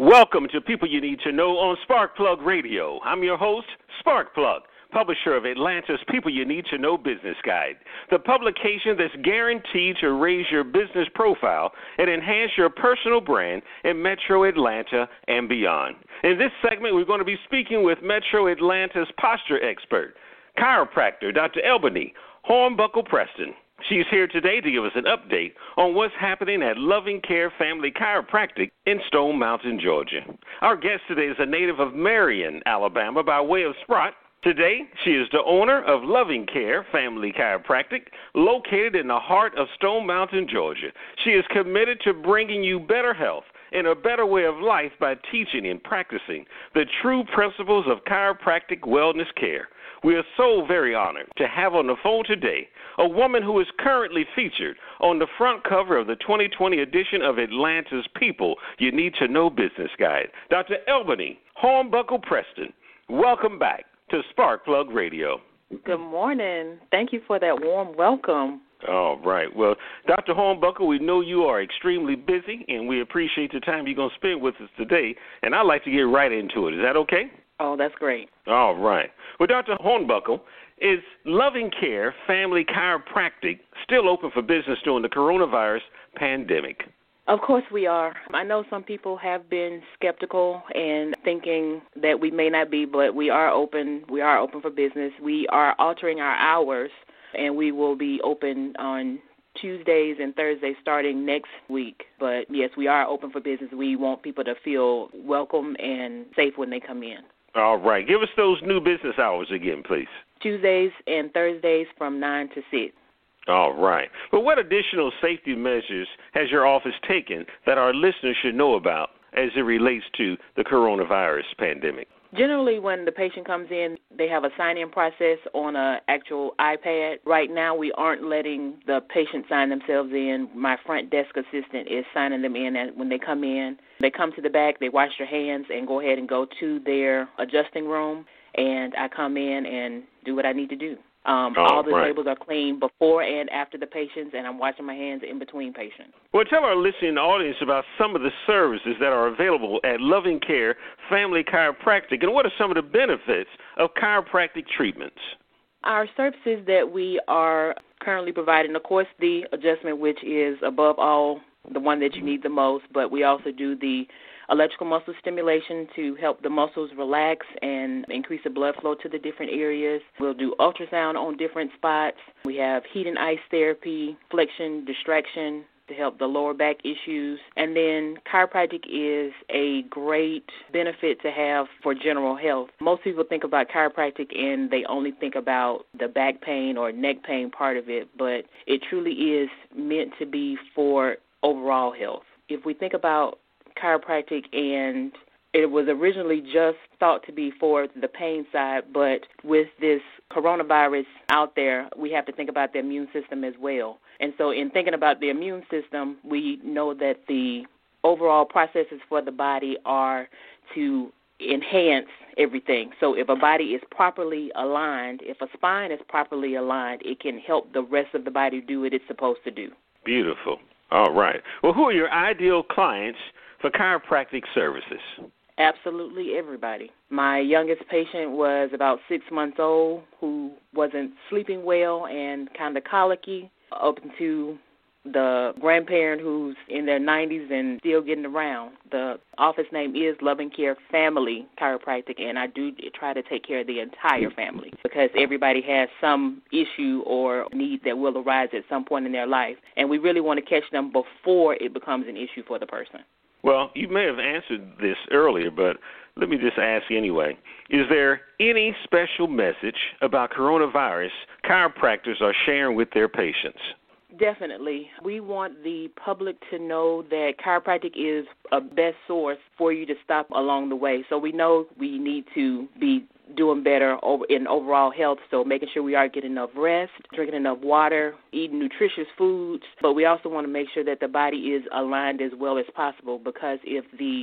Welcome to People You Need to Know on Sparkplug Radio. I'm your host, Sparkplug, publisher of Atlanta's People You Need to Know Business Guide, the publication that's guaranteed to raise your business profile and enhance your personal brand in Metro Atlanta and beyond. In this segment, we're going to be speaking with Metro Atlanta's posture expert, chiropractor Dr. Albany Hornbuckle Preston. She's here today to give us an update on what's happening at Loving Care Family Chiropractic in Stone Mountain, Georgia. Our guest today is a native of Marion, Alabama, by way of Sprott. Today, she is the owner of Loving Care Family Chiropractic, located in the heart of Stone Mountain, Georgia. She is committed to bringing you better health and a better way of life by teaching and practicing the true principles of chiropractic wellness care. We are so very honored to have on the phone today a woman who is currently featured on the front cover of the 2020 edition of Atlanta's People You Need to Know Business Guide, Dr. Albany Hornbuckle Preston. Welcome back to Sparkplug Radio. Good morning. Thank you for that warm welcome. All right. Well, Dr. Hornbuckle, we know you are extremely busy, and we appreciate the time you're going to spend with us today, and I'd like to get right into it. Is that okay? Oh, that's great. All right. Well, Dr. Hornbuckle, is Loving Care Family Chiropractic still open for business during the coronavirus pandemic? Of course we are. I know some people have been skeptical and thinking that we may not be, but we are open. We are open for business. We are altering our hours, and we will be open on Tuesdays and Thursdays starting next week. But, yes, we are open for business. We want people to feel welcome and safe when they come in. All right. Give us those new business hours again, please. Tuesdays and Thursdays from 9 to 6. All right. But what additional safety measures has your office taken that our listeners should know about as it relates to the coronavirus pandemic? Generally, when the patient comes in, they have a sign-in process on an actual iPad. Right now, we aren't letting the patient sign themselves in. My front desk assistant is signing them in when they come in. They come to the back, they wash their hands, and go ahead and go to their adjusting room, and I come in and do what I need to do. All the tables are clean before and after the patients, and I'm washing my hands in between patients. Well, tell our listening audience about some of the services that are available at Loving Care Family Chiropractic, and what are some of the benefits of chiropractic treatments? Our services that we are currently providing, of course, the adjustment, which is above all the one that you need the most, but we also do the electrical muscle stimulation to help the muscles relax and increase the blood flow to the different areas. We'll do ultrasound on different spots. We have heat and ice therapy, flexion, distraction to help the lower back issues. And then chiropractic is a great benefit to have for general health. Most people think about chiropractic and they only think about the back pain or neck pain part of it, but it truly is meant to be for overall health. If we think about chiropractic, and it was originally just thought to be for the pain side, but with this coronavirus out there, we have to think about the immune system as well. And so in thinking about the immune system, we know that the overall processes for the body are to enhance everything. So if a body is properly aligned, if a spine is properly aligned, it can help the rest of the body do what it's supposed to do. Beautiful. All right. Well, who are your ideal clients for chiropractic services? Absolutely everybody. My youngest patient was about 6 months old who wasn't sleeping well and kind of colicky, up to the grandparent who's in their 90s and still getting around. The office name is Loving Care Family Chiropractic, and I do try to take care of the entire family because everybody has some issue or need that will arise at some point in their life, and we really want to catch them before it becomes an issue for the person. Well, you may have answered this earlier, but let me just ask anyway. Is there any special message about coronavirus chiropractors are sharing with their patients? Definitely. We want the public to know that chiropractic is a best source for you to stop along the way. So we know we need to be doing better in overall health, so making sure we are getting enough rest, drinking enough water, eating nutritious foods, but we also want to make sure that the body is aligned as well as possible, because if the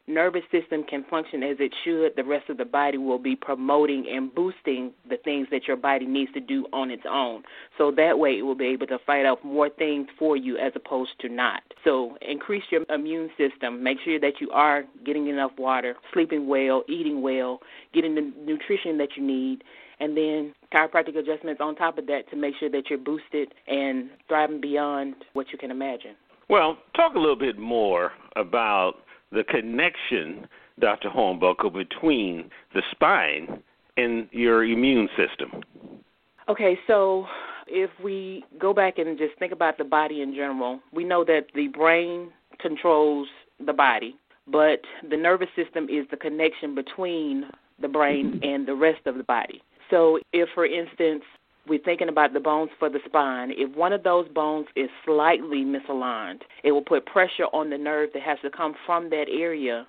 nervous system can function as it should, the rest of the body will be promoting and boosting the things that your body needs to do on its own. So that way it will be able to fight off more things for you as opposed to not. So increase your immune system. Make sure that you are getting enough water, sleeping well, eating well, getting the nutrition that you need, and then chiropractic adjustments on top of that to make sure that you're boosted and thriving beyond what you can imagine. Well, talk a little bit more about the connection, Dr. Hornbuckle, between the spine and your immune system. Okay, so if we go back and just think about the body in general, we know that the brain controls the body, but the nervous system is the connection between the brain and the rest of the body. So if, for instance, we're thinking about the bones for the spine, if one of those bones is slightly misaligned, it will put pressure on the nerve that has to come from that area,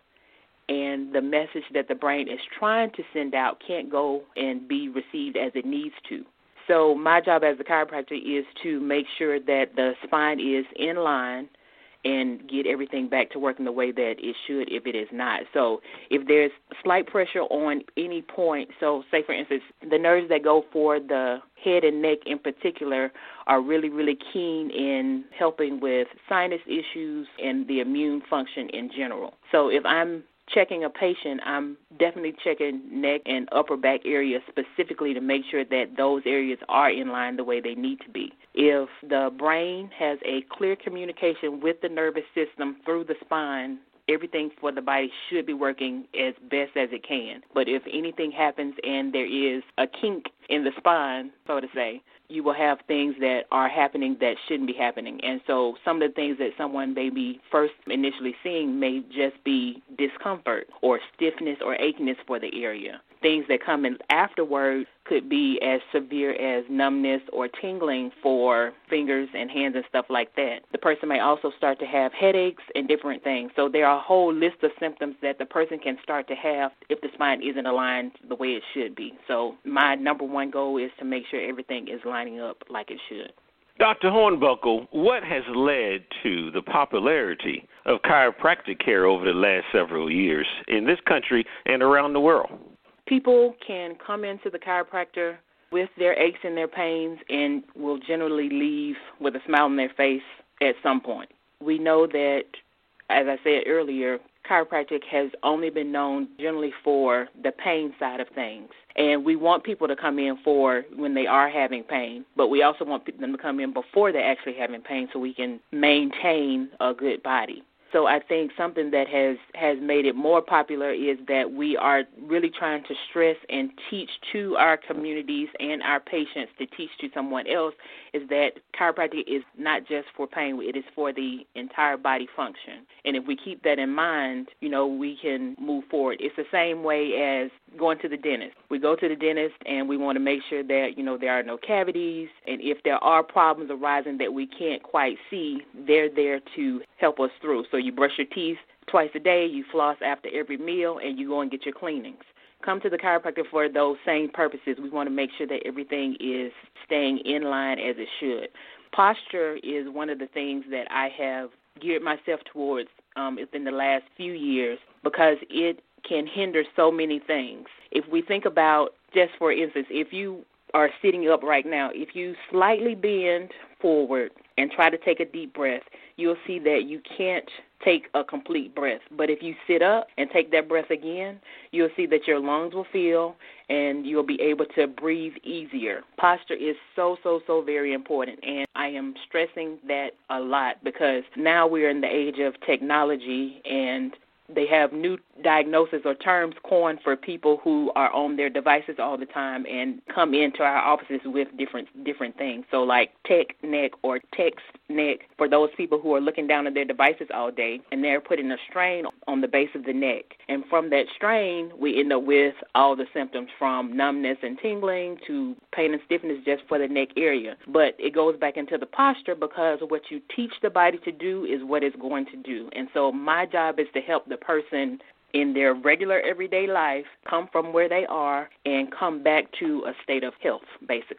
and the message that the brain is trying to send out can't go and be received as it needs to. So my job as a chiropractor is to make sure that the spine is in line and get everything back to working the way that it should if it is not. So if there's slight pressure on any point, so say, for instance, the nerves that go for the head and neck in particular are really, really keen in helping with sinus issues and the immune function in general. So if I'm checking a patient, I'm definitely checking neck and upper back areas specifically to make sure that those areas are in line the way they need to be. If the brain has a clear communication with the nervous system through the spine, everything for the body should be working as best as it can. But if anything happens and there is a kink in the spine, so to say, you will have things that are happening that shouldn't be happening. And so some of the things that someone may be first initially seeing may just be discomfort or stiffness or achiness for the area. Things that come in afterward could be as severe as numbness or tingling for fingers and hands and stuff like that. The person may also start to have headaches and different things. So there are a whole list of symptoms that the person can start to have if the spine isn't aligned the way it should be. So my number one goal is to make sure everything is lining up like it should. Dr. Hornbuckle, what has led to the popularity of chiropractic care over the last several years in this country and around the world? People can come into the chiropractor with their aches and their pains and will generally leave with a smile on their face at some point. We know that, as I said earlier, chiropractic has only been known generally for the pain side of things. And we want people to come in for when they are having pain, but we also want them to come in before they're actually having pain so we can maintain a good body. So I think something that has made it more popular is that we are really trying to stress and teach to our communities and our patients to teach to someone else is that chiropractic is not just for pain, it is for the entire body function. And if we keep that in mind, we can move forward. It's the same way as going to the dentist. We go to the dentist and we want to make sure that, there are no cavities. And if there are problems arising that we can't quite see, they're there to help us through. So you brush your teeth twice a day, you floss after every meal, and you go and get your cleanings. Come to the chiropractor for those same purposes. We want to make sure that everything is staying in line as it should. Posture is one of the things that I have geared myself towards within the last few years because it can hinder so many things. If we think about, just for instance, if you are sitting up right now, if you slightly bend forward and try to take a deep breath, you'll see that you can't take a complete breath. But if you sit up and take that breath again, you'll see that your lungs will fill and you'll be able to breathe easier. Posture is so very important, and I am stressing that a lot because now we're in the age of technology and they have new diagnoses or terms coined for people who are on their devices all the time and come into our offices with different things. So like tech neck or text neck for those people who are looking down at their devices all day, and they're putting a strain on the base of the neck. And from that strain, we end up with all the symptoms from numbness and tingling to pain and stiffness just for the neck area. But it goes back into the posture because what you teach the body to do is what it's going to do. And so my job is to help the person in their regular everyday life come from where they are and come back to a state of health, basically.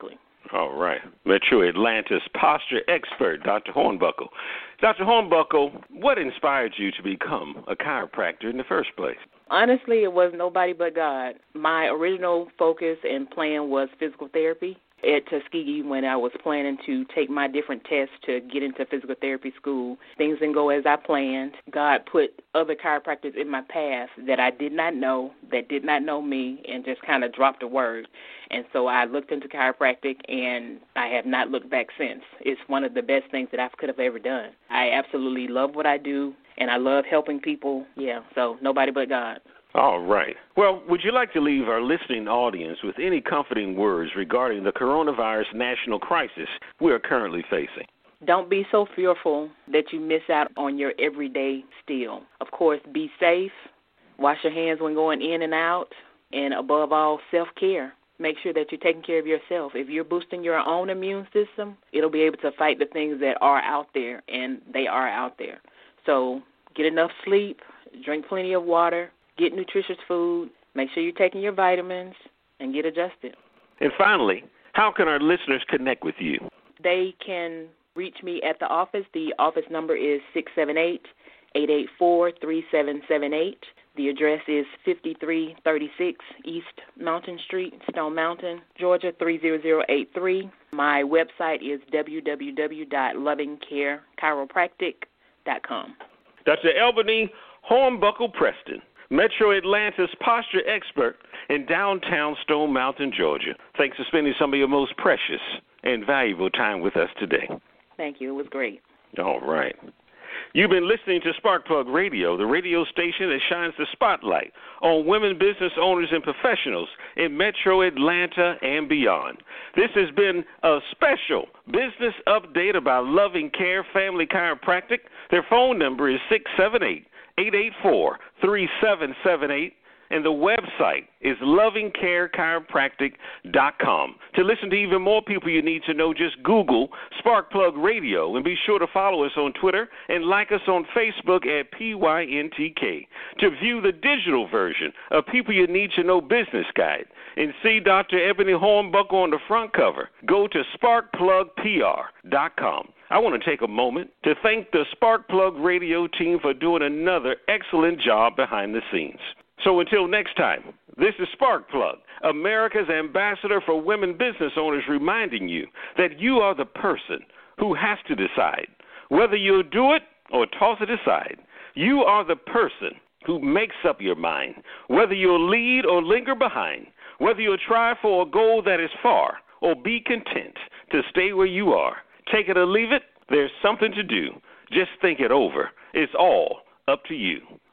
All right. Metro Atlanta's posture expert, Dr. Hornbuckle. Dr. Hornbuckle, what inspired you to become a chiropractor in the first place? Honestly, it was nobody but God. My original focus and plan was physical therapy at Tuskegee when I was planning to take my different tests to get into physical therapy school. Things didn't go as I planned. God put other chiropractors in my path that I did not know, that did not know me, and just kind of dropped a word. And so I looked into chiropractic, and I have not looked back since. It's one of the best things that I could have ever done. I absolutely love what I do, and I love helping people. Yeah, so nobody but God. All right. Well, would you like to leave our listening audience with any comforting words regarding the coronavirus national crisis we are currently facing? Don't be so fearful that you miss out on your everyday steal. Of course, be safe, wash your hands when going in and out, and above all, self-care. Make sure that you're taking care of yourself. If you're boosting your own immune system, it'll be able to fight the things that are out there, and they are out there. So get enough sleep, drink plenty of water, get nutritious food, make sure you're taking your vitamins, and get adjusted. And finally, how can our listeners connect with you? They can reach me at the office. The office number is 678-884-3778. The address is 5336 East Mountain Street, Stone Mountain, Georgia, 30083. My website is www.lovingcarechiropractic.com. Dr. Albany Hornbuckle Preston, Metro Atlanta's posture expert in downtown Stone Mountain, Georgia. Thanks for spending some of your most precious and valuable time with us today. Thank you. It was great. All right. You've been listening to Sparkplug Radio, the radio station that shines the spotlight on women business owners and professionals in Metro Atlanta and beyond. This has been a special business update about Loving Care Family Chiropractic. Their phone number is 678-884-3778. And the website is lovingcarechiropractic.com. To listen to even more people you need to know, just Google Sparkplug Radio, and be sure to follow us on Twitter and like us on Facebook at PYNTK. To view the digital version of People You Need to Know Business Guide and see Dr. Ebony Hornbuckle on the front cover, go to sparkplugpr.com. I want to take a moment to thank the Sparkplug Radio team for doing another excellent job behind the scenes. So until next time, this is Sparkplug, America's ambassador for women business owners, reminding you that you are the person who has to decide whether you'll do it or toss it aside. You are the person who makes up your mind, whether you'll lead or linger behind, whether you'll try for a goal that is far or be content to stay where you are. Take it or leave it, there's something to do. Just think it over. It's all up to you.